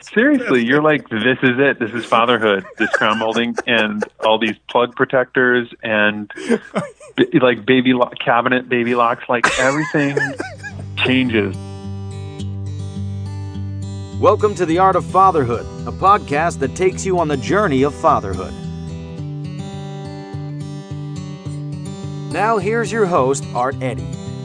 Seriously, you're like, this is it. This is fatherhood, this crown molding and all these plug protectors and like cabinet baby locks, like everything changes. Welcome to The Art of Fatherhood, a podcast that takes you on the journey of fatherhood. Now here's your host, Art Eddy.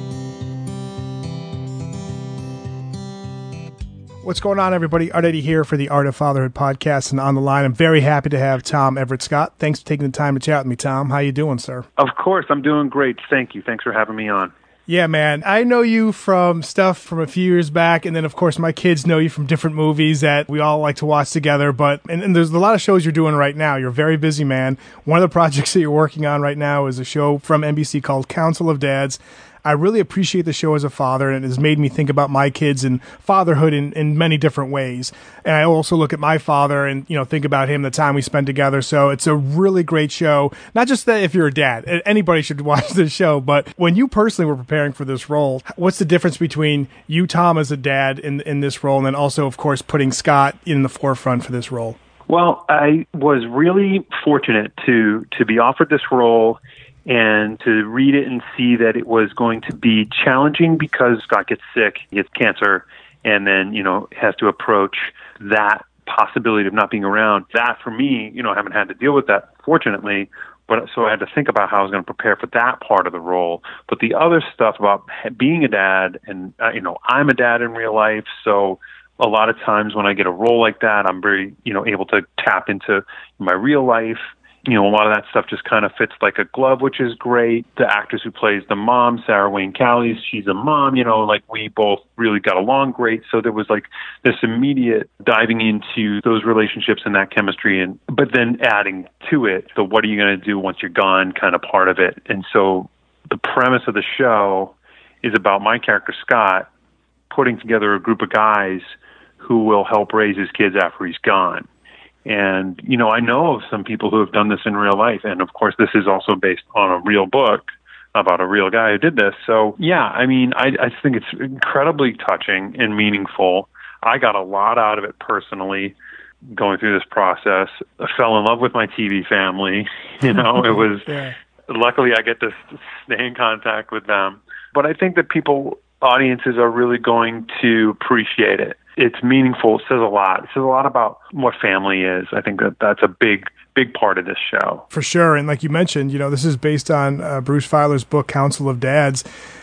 What's going on, everybody? Art Eddy here for the Art of Fatherhood podcast, and on the line, I'm very happy to have Tom Everett Scott. Thanks for taking the time to chat with me, Tom. How you doing, sir? Of course, I'm doing great. Thank you. Thanks for having me on. Yeah, man. I know you from stuff from a few years back, and then, of course, my kids know you from different movies that we all like to watch together. But and there's a lot of shows you're doing right now. You're a very busy man. One of the projects that you're working on right now is a show from NBC called Council of Dads. I really appreciate the show as a father, and it has made me think about my kids and fatherhood in many different ways. And I also look at my father and, think about him, the time we spent together. So it's a really great show. Not just that if you're a dad, anybody should watch this show, but when you personally were preparing for this role, what's the difference between you, Tom, as a dad in this role, and then also, of course, putting Scott in the forefront for this role? Well, I was really fortunate to be offered this role and to read it and see that it was going to be challenging because Scott gets sick, he gets cancer, and then, has to approach that possibility of not being around. That, for me, I haven't had to deal with that, fortunately, but so I had to think about how I was going to prepare for that part of the role. But the other stuff about being a dad, and, I'm a dad in real life, so a lot of times when I get a role like that, I'm very, able to tap into my real life. A lot of that stuff just kind of fits like a glove, which is great. The actress who plays the mom, Sarah Wayne Callies, she's a mom, we both really got along great. So there was like this immediate diving into those relationships and that chemistry, but then adding to it, the what are you going to do once you're gone kind of part of it. And so the premise of the show is about my character, Scott, putting together a group of guys who will help raise his kids after he's gone. And, I know of some people who have done this in real life. And, of course, this is also based on a real book about a real guy who did this. So, yeah, I think it's incredibly touching and meaningful. I got a lot out of it personally going through this process. I fell in love with my TV family. It was luckily I get to stay in contact with them. But I think that audiences are really going to appreciate it. It's meaningful. It says a lot. It says a lot about what family is. I think that's a big part of this show. For sure. And like you mentioned, this is based on Bruce Feiler's book, Council of Dads.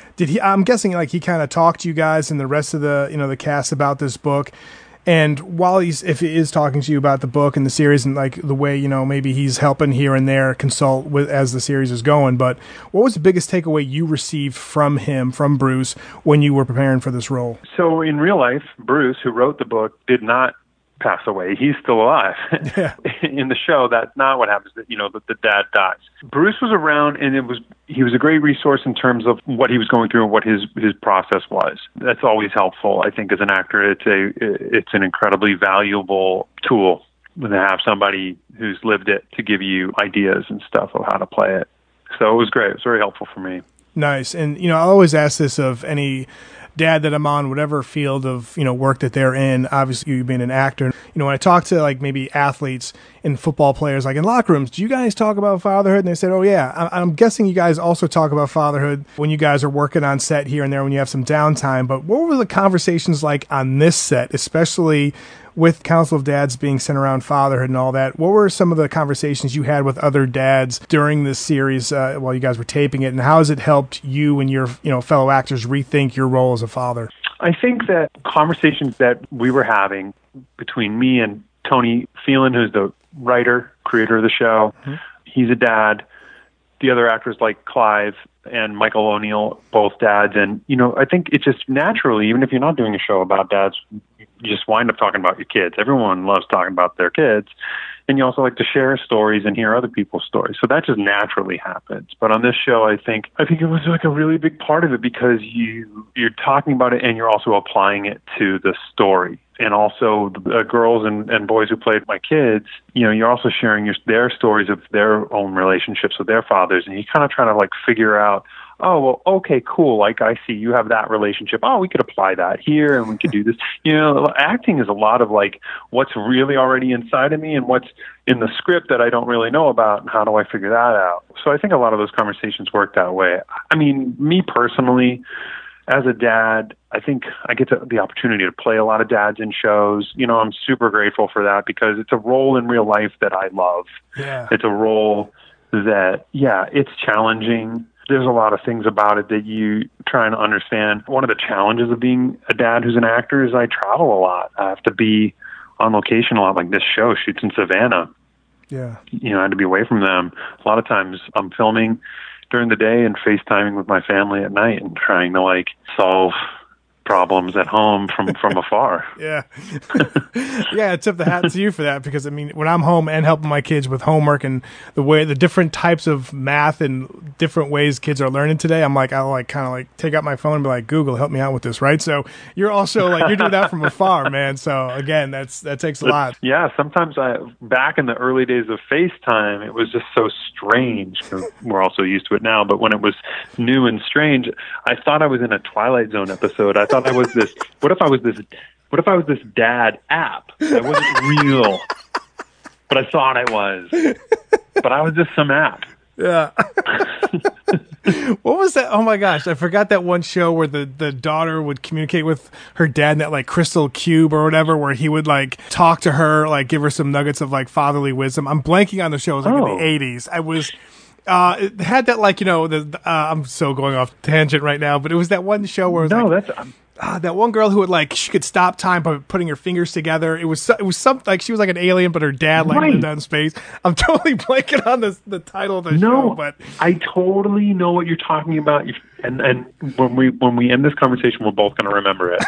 I'm guessing he kind of talked to you guys and the rest of the, the cast about this book. And while if he is talking to you about the book and the series and like the way, maybe he's helping here and there consult with as the series is going, but what was the biggest takeaway you received from Bruce, when you were preparing for this role? So in real life, Bruce, who wrote the book, did not pass away. He's still alive. Yeah. In the show, that's not what happens. The dad dies. Bruce was around, and he was a great resource in terms of what he was going through and what his process was. That's always helpful. I think as an actor, it's an incredibly valuable tool to have somebody who's lived it to give you ideas and stuff of how to play it. So it was great. It was very helpful for me. Nice. And, I always ask this of any dad that I'm on, whatever field of, work that they're in. Obviously, you being an actor. When I talk to maybe athletes and football players, in locker rooms, do you guys talk about fatherhood? And they said, oh yeah. I'm guessing you guys also talk about fatherhood when you guys are working on set here and there, when you have some downtime. But what were the conversations like on this set, especially with Council of Dads being sent around fatherhood and all that? What were some of the conversations you had with other dads during this series while you guys were taping it, and how has it helped you and your fellow actors rethink your role as a father? I think that conversations that we were having between me and Tony Phelan, who's the writer, creator of the show, he's a dad. The other actors like Clive and Michael O'Neill, both dads. And, I think it's just naturally, even if you're not doing a show about dads, you just wind up talking about your kids. Everyone loves talking about their kids. And you also like to share stories and hear other people's stories. So that just naturally happens. But on this show, I think it was like a really big part of it because you're talking about it and you're also applying it to the story. And also the girls and boys who played my kids, you're also sharing their stories of their own relationships with their fathers. And you kind of try to figure out, oh, well, okay, cool. Like, I see you have that relationship. Oh, we could apply that here and we could do this. Acting is a lot of like what's really already inside of me and what's in the script that I don't really know about, and how do I figure that out? So I think a lot of those conversations work that way. I mean, me personally, as a dad, I think I get the opportunity to play a lot of dads in shows. I'm super grateful for that because it's a role in real life that I love. Yeah. It's a role that, it's challenging. There's a lot of things about it that you try and understand. One of the challenges of being a dad who's an actor is I travel a lot. I have to be on location a lot. Like this show shoots in Savannah. Yeah. I had to be away from them. A lot of times I'm filming during the day and FaceTiming with my family at night and trying to like solve problems at home from afar. Yeah. Yeah, I tip the hat to you for that because, I mean, when I'm home and helping my kids with homework and the different types of math and different ways kids are learning today, I'll kind of take out my phone and be like, Google, help me out with this, right? So you're also like, you're doing that from afar, man. So again, that takes a lot. Yeah, sometimes back in the early days of FaceTime, it was just so strange. We're also used to it now, but when it was new and strange, I thought I was in a Twilight Zone episode. I thought I was this. What if I was this dad app that wasn't real, but I thought I was, but I was just some app. Yeah. What was that? Oh my gosh, I forgot that one show where the daughter would communicate with her dad in that like crystal cube or whatever, where he would like talk to her, like give her some nuggets of like fatherly wisdom. I'm blanking on the show. It was like in the 80s. It had that like, I'm so going off tangent right now, but it was that one show where it was that one girl who would like, she could stop time by putting her fingers together. It was something like she was like an alien, but her dad like lived out in space. I'm totally blanking on the title of the show, but I totally know what you're talking about. And when we end this conversation, we're both going to remember it.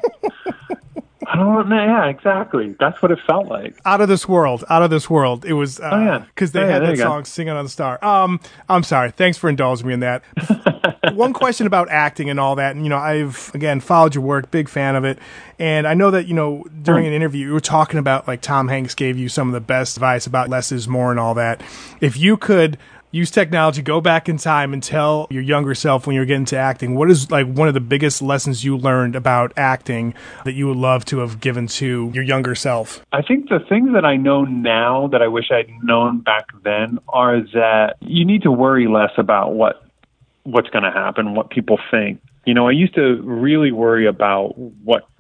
I don't know. Yeah, exactly. That's what it felt like. Out of this world. It was because they had that song "Singing on the Star." I'm sorry. Thanks for indulging me in that. One question about acting and all that. And I've again followed your work, big fan of it, and I know that during an interview you were talking about like Tom Hanks gave you some of the best advice about less is more and all that. If you could use technology, go back in time and tell your younger self when you're getting into acting, what is like one of the biggest lessons you learned about acting that you would love to have given to your younger self? I think the things that I know now that I wish I'd known back then are that you need to worry less about what's going to happen, what people think. I used to really worry about what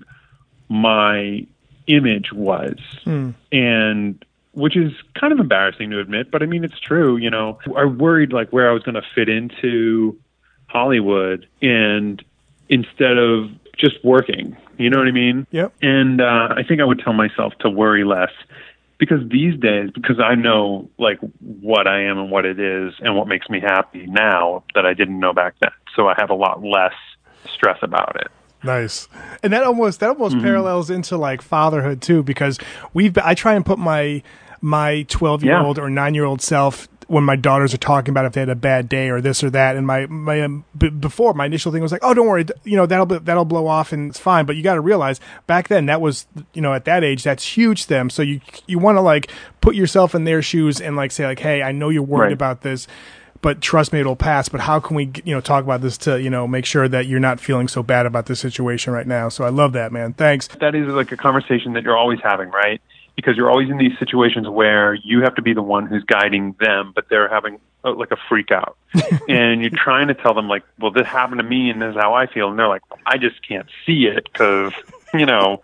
my image was. And which is kind of embarrassing to admit, but I mean, it's true. I worried like where I was going to fit into Hollywood, and instead of just working, you know what I mean? Yep. And I think I would tell myself to worry less, because these days, because I know like what I am and what it is and what makes me happy now that I didn't know back then. So I have a lot less stress about it. Nice. And that almost parallels into like fatherhood too, because I try and put my 12-year-old or 9-year-old self when my daughters are talking about if they had a bad day or this or that, and before my initial thing was like, oh, don't worry, that'll blow off and it's fine. But you got to realize back then that was, at that age, that's huge to them. So you want to like put yourself in their shoes and like say like, hey, I know you're worried about this, but trust me, it'll pass. But how can we, talk about this to, make sure that you're not feeling so bad about this situation right now? So I love that, man. Thanks. That is like a conversation that you're always having, right? Because you're always in these situations where you have to be the one who's guiding them, but they're having like a freak out. And you're trying to tell them like, well, this happened to me and this is how I feel. And they're like, I just can't see it because, they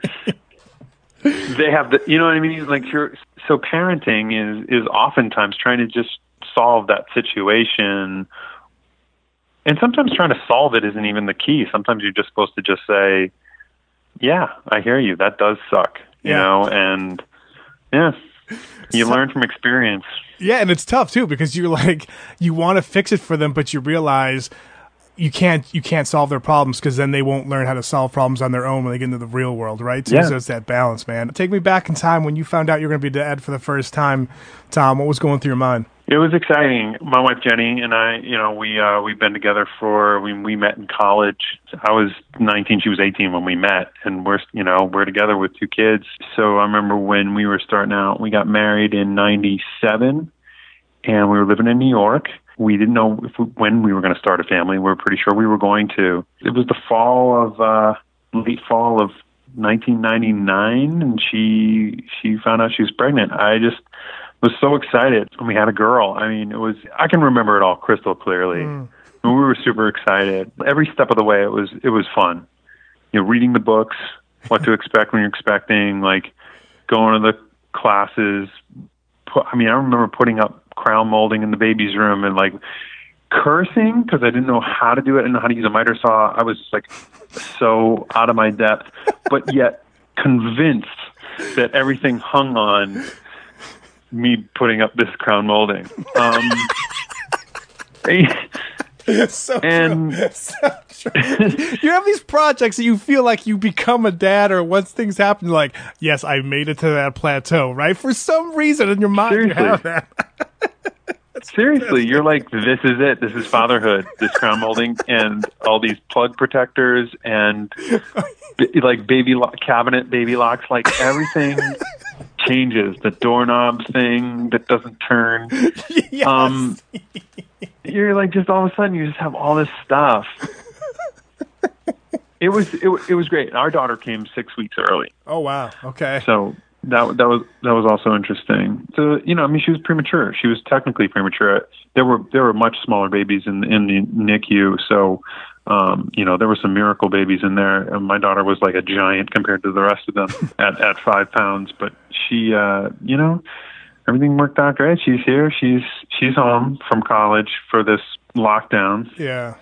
have the, you know what I mean? Like so parenting is oftentimes trying to just solve that situation. And sometimes trying to solve it isn't even the key. Sometimes you're just supposed to just say, yeah, I hear you. That does suck, and you learn from experience. Yeah. And it's tough too, because you're like, you want to fix it for them, but you realize you can't solve their problems, because then they won't learn how to solve problems on their own when they get into the real world, right? So it's that balance, man. Take me back in time when you found out you're going to be dad for the first time, Tom. What was going through your mind? It was exciting. My wife Jenny and I, we've been together we met in college. I was 19, she was 18 when we met, and we're together with 2 kids. So I remember when we were starting out, we got married in 97, and we were living in New York. We didn't know when we were going to start a family. We were pretty sure we were going to. It was the late fall of 1999, and she found out she was pregnant. I just was so excited when we had a girl. I mean, I can remember it all crystal clearly. We were super excited. Every step of the way, it was fun. Reading the books, what to expect when you're expecting, like going to the classes. I remember putting up crown molding in the baby's room and like cursing because I didn't know how to do it. I didn't know how to use a miter saw. I was like so out of my depth, but yet convinced that everything hung on me putting up this crown molding. So true. You have these projects that you feel like you become a dad, or once things happen, you're like, yes, I made it to that plateau, right? For some reason in your mind, Seriously. You have that. Seriously, you're like, this is it. This is fatherhood. This crown molding and all these plug protectors and like cabinet baby locks, like everything changes. The doorknob thing that doesn't turn. Yes. You're like, just all of a sudden you just have all this stuff. It was great. Our daughter came 6 weeks early. Oh wow. Okay. So that was also interesting. So she was premature. She was technically premature. There were much smaller babies in the NICU. So there were some miracle babies in there. And my daughter was like a giant compared to the rest of them at 5 pounds. But she everything worked out great. She's here. She's home from college for this lockdown. Yeah.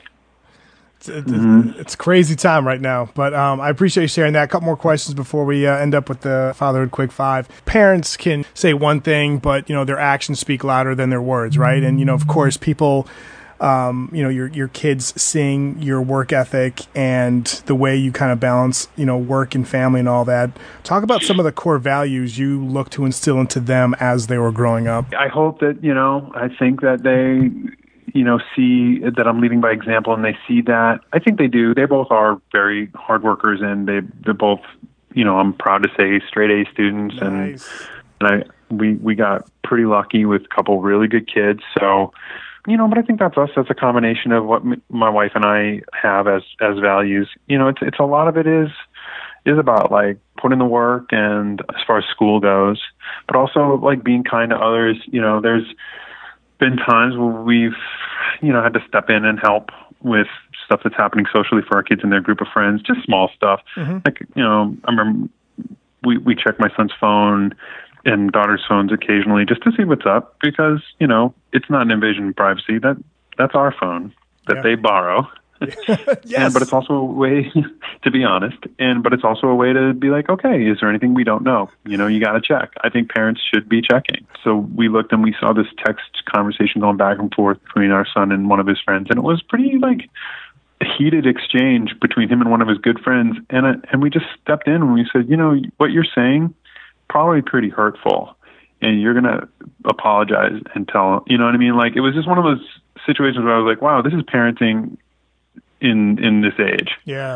It's a crazy time right now, but I appreciate you sharing that. A couple more questions before we end up with the Fatherhood Quick 5. Parents can say one thing, but their actions speak louder than their words, right? And of course, people, your kids seeing your work ethic and the way you kind of balance, work and family and all that. Talk about some of the core values you look to instill into them as they were growing up. I hope that I think that they see that I'm leading by example, and they see that. I think they do. They both are very hard workers, and they're both, I'm proud to say, straight A students. Nice. And we got pretty lucky with a couple really good kids. So, but I think that's us. That's a combination of what my wife and I have as values. It's a lot of it is about like putting the work, and as far as school goes, but also like being kind to others. There's been times where we've had to step in and help with stuff that's happening socially for our kids and their group of friends, just small stuff. Like I remember we check my son's phone and daughter's phones occasionally just to see what's up, because it's not an invasion of privacy. That's our phone that they borrow. Yes. But it's also a way to be honest, but it's also a way to be like, okay, is there anything we don't know? You got to check. I think parents should be checking. So we looked and we saw this text conversation going back and forth between our son and one of his friends, and it was pretty like a heated exchange between him and one of his good friends. And we just stepped in and we said, what you're saying probably pretty hurtful, and you're gonna apologize and tell. You know what I mean? Like, it was just one of those situations where I was like, wow, this is parenting in this age. Yeah.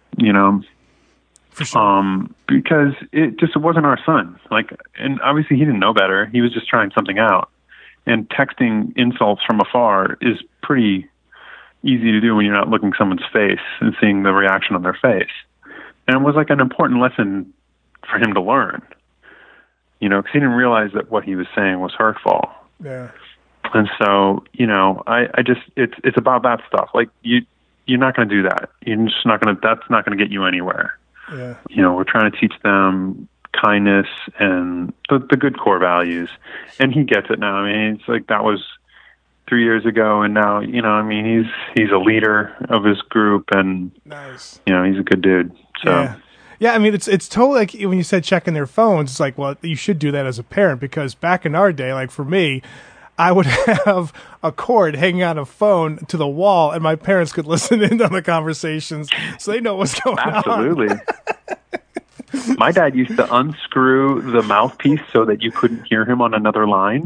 For sure. Because it wasn't our son. Like, and obviously he didn't know better. He was just trying something out. And texting insults from afar is pretty easy to do when you're not looking someone's face and seeing the reaction on their face. And it was like an important lesson for him to learn, because he didn't realize that what he was saying was hurtful. Yeah. And so, I just, it's about that stuff. Like, you're not going to do that. You're just not going to, that's not going to get you anywhere. Yeah. We're trying to teach them kindness and the good core values. And he gets it now. I mean, it's like that was 3 years ago. And now, he's a leader of his group, and, nice. He's a good dude. So. Yeah. Yeah, I mean, it's totally like when you said checking their phones, it's like, well, you should do that as a parent, because back in our day, like for me, I would have a cord hanging on a phone to the wall, and my parents could listen in on the conversations, so they know what's going on. Absolutely. My dad used to unscrew the mouthpiece so that you couldn't hear him on another line.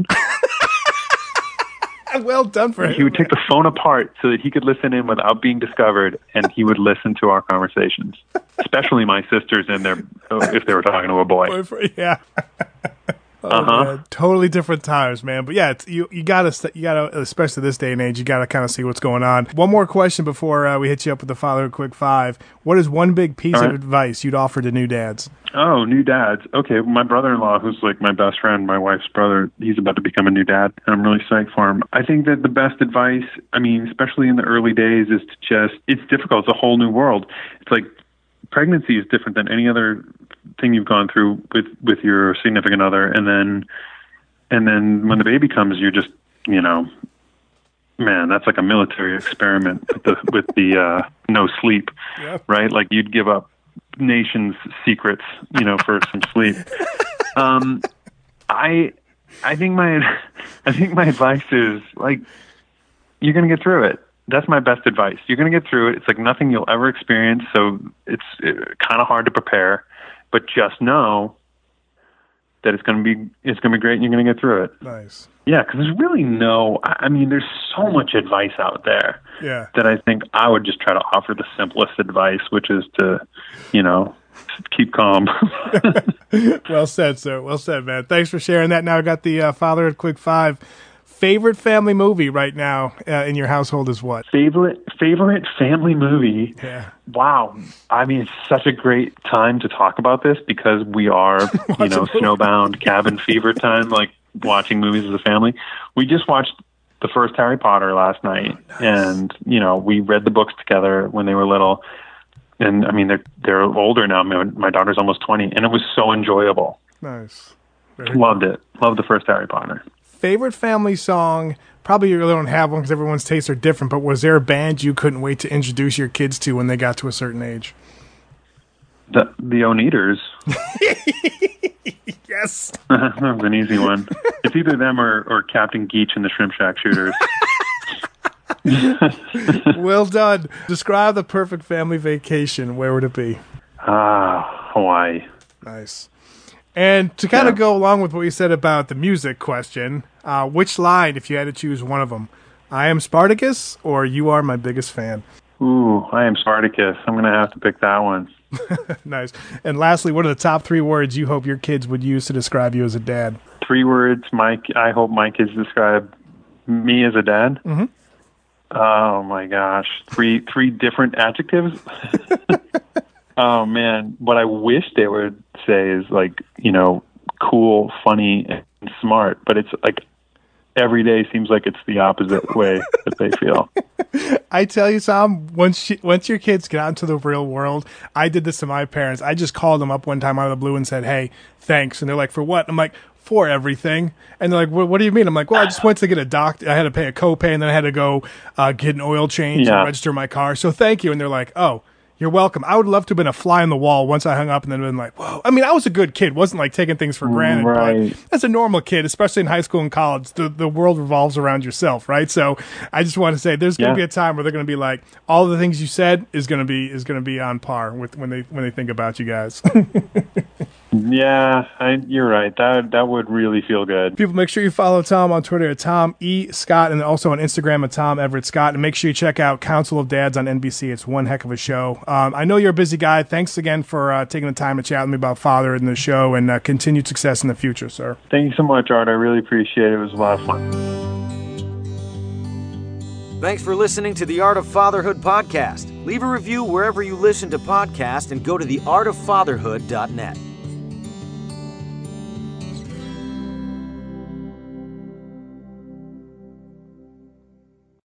Well done for him. He would take the phone apart so that he could listen in without being discovered, and he would listen to our conversations, especially my sisters and if they were talking to a boy. Yeah. Man, totally different times, man. But yeah, you gotta, especially this day and age, you gotta kind of see what's going on. One more question before we hit you up with the Fatherhood Quick Five. What is one big piece of advice you'd offer to new dads? Oh, new dads. Okay, my brother-in-law, who's like my best friend, my wife's brother, he's about to become a new dad, and I'm really psyched for him. I think that the best advice, I mean, especially in the early days, is to just, it's difficult. It's a whole new world. It's like pregnancy is different than any other thing you've gone through with your significant other, and then when the baby comes, you're just, you know, man, that's like a military experiment with the no sleep, right? Like you'd give up nation's secrets, you know, for some sleep. I think my advice is like, you're gonna get through it. That's my best advice. You're gonna get through it. It's like nothing you'll ever experience, so it's kind of hard to prepare. But just know that it's gonna be great, and you're gonna get through it. Nice. Yeah, because there's really there's so much advice out there. Yeah. That I think I would just try to offer the simplest advice, which is to, you know, keep calm. Well said, sir. Well said, man. Thanks for sharing that. Now I got the Fatherhood Quick Five. Favorite family movie right now in your household is what? Favorite family movie? Yeah. Wow. I mean, it's such a great time to talk about this because we are, you know, snowbound cabin fever time, like watching movies as a family. We just watched the first Harry Potter last night, and, you know, we read the books together when they were little. And, I mean, they're older now. My daughter's almost 20, and it was so enjoyable. Nice. Loved it. Loved the first Harry Potter. Favorite family song? Probably you really don't have one because everyone's tastes are different, but was there a band you couldn't wait to introduce your kids to when they got to a certain age? The Oneaters. Yes. That was an easy one. It's either them or Captain Geach and the Shrimp Shack Shooters. Well done. Describe the perfect family vacation. Where would it be? Hawaii. Nice. And to kind of go along with what you said about the music question, which line, if you had to choose one of them, I am Spartacus or you are my biggest fan? Ooh, I am Spartacus. I'm going to have to pick that one. Nice. And lastly, what are the top 3 words you hope your kids would use to describe you as a dad? 3 words I hope my kids describe me as a dad? Mm-hmm. Oh, my gosh. 3 different adjectives? Oh, man. What I wish they would say is, like, you know, cool, funny, and smart. But it's like every day seems like it's the opposite way that they feel. I tell you, Tom, once your kids get out into the real world, I did this to my parents. I just called them up one time out of the blue and said, hey, thanks. And they're like, for what? I'm like, for everything. And they're like, what do you mean? I'm like, well, I just went to get a doctor. I had to pay a copay, and then I had to go get an oil change and register my car. So thank you. And they're like, oh, you're welcome. I would love to have been a fly on the wall once I hung up and then been like, whoa. I mean, I was a good kid. Wasn't like taking things for granted. Right. But as a normal kid, especially in high school and college, the world revolves around yourself, right? So I just want to say there's going to be a time where they're going to be like, all the things you said is going to be on par with when they think about you guys. Yeah, you're right. That would really feel good. People, make sure you follow Tom on Twitter at Tom E. Scott, and also on Instagram at Tom Everett Scott. And make sure you check out Council of Dads on NBC. It's one heck of a show. I know you're a busy guy. Thanks again for taking the time to chat with me about fatherhood and the show, and continued success in the future, sir. Thank you so much, Art. I really appreciate it. It was a lot of fun. Thanks for listening to the Art of Fatherhood podcast. Leave a review wherever you listen to podcasts and go to theartoffatherhood.net.